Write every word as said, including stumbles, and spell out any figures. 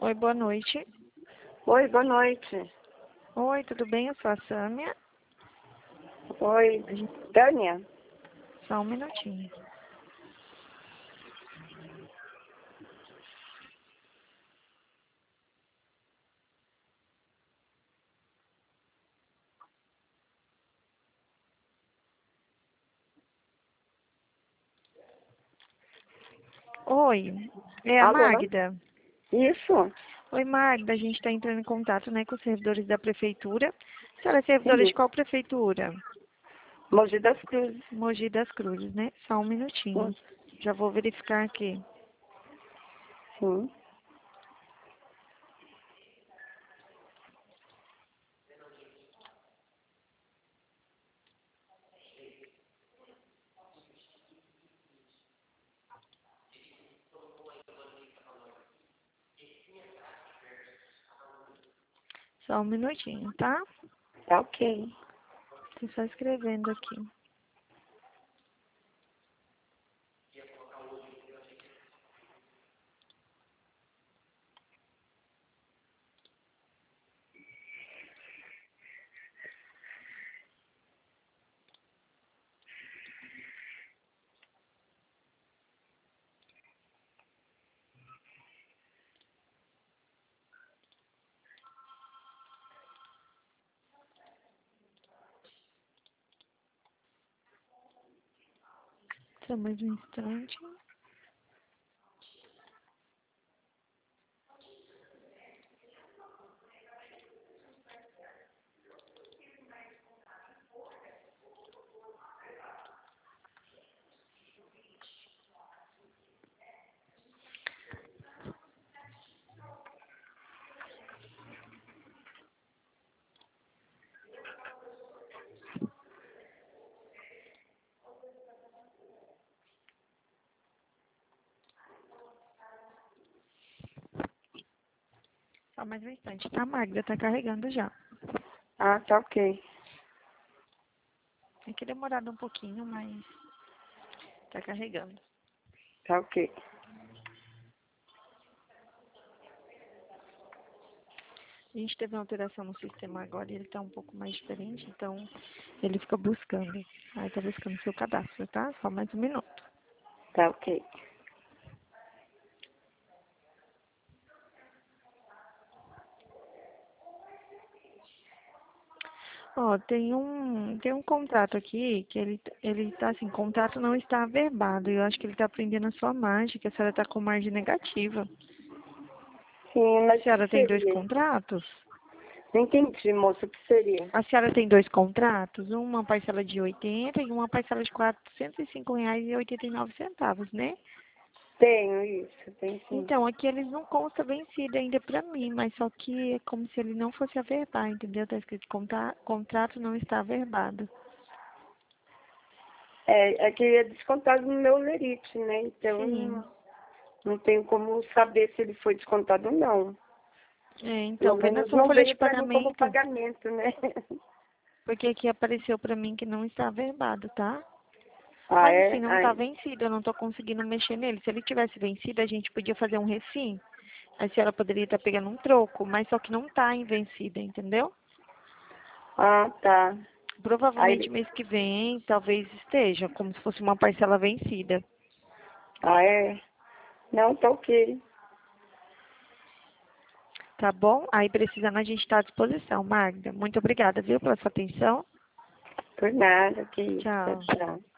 Oi, boa noite. Oi, boa noite. Oi, tudo bem? Eu sou a Sâmia. Oi, A gente... Tânia? Só um minutinho. Oi, é a Alô? Magda. Isso? Oi, Magda, a gente está entrando em contato, né, com os servidores da prefeitura. A senhora é servidora de Sim. qual prefeitura? Mogi das Cruzes. Mogi das Cruzes, né? Só um minutinho. Sim. Já vou verificar aqui. Sim. Só um minutinho, tá? Tá ok. Estou só escrevendo aqui. Só mais um instante. Só mais um instante, tá, Magda? Tá carregando já. Ah, tá ok. Tem que demorar um pouquinho, mas tá carregando. Tá ok. A gente teve uma alteração no sistema agora e ele tá um pouco mais diferente, então ele fica buscando. Aí tá buscando o seu cadastro, tá? Só mais um minuto. Tá ok. Ó, tem um, tem um contrato aqui que ele, ele tá assim, contrato não está averbado. Eu acho que ele tá aprendendo a sua mágica, a senhora tá com margem negativa. Sim, A mas o que senhora tem dois seria? contratos? Não entendi, moça, o que seria? A senhora tem dois contratos? Uma parcela de oitenta e uma parcela de quatrocentos e cinco reais e oitenta e nove centavos, né? Tenho isso, tem sim. Então, aqui eles não consta vencido ainda pra mim, mas só que é como se ele não fosse averbar, entendeu? Tá escrito conta- contrato não está averbado. É, é que é descontado no meu lerite, né? Então, Sim. não, não tenho como saber se ele foi descontado ou não. É, então, Pelo vê na menos sua não folha de veio para mim como pagamento, pagamento, né? porque aqui apareceu pra mim que não está averbado, tá? Ah, Mas assim, é? não tá Ai. vencido, eu não tô conseguindo mexer nele. Se ele tivesse vencido, a gente podia fazer um recim. A senhora poderia estar pegando um troco, mas só que não tá em vencida, entendeu? Ah, tá. Provavelmente Aí, mês que vem, talvez esteja, como se fosse uma parcela vencida. ah, é? Não, tá ok. Tá bom? Aí precisando a gente está à disposição, Magda. Muito obrigada, viu, pela sua atenção. Por nada, que isso. Tchau, Tchau. tchau.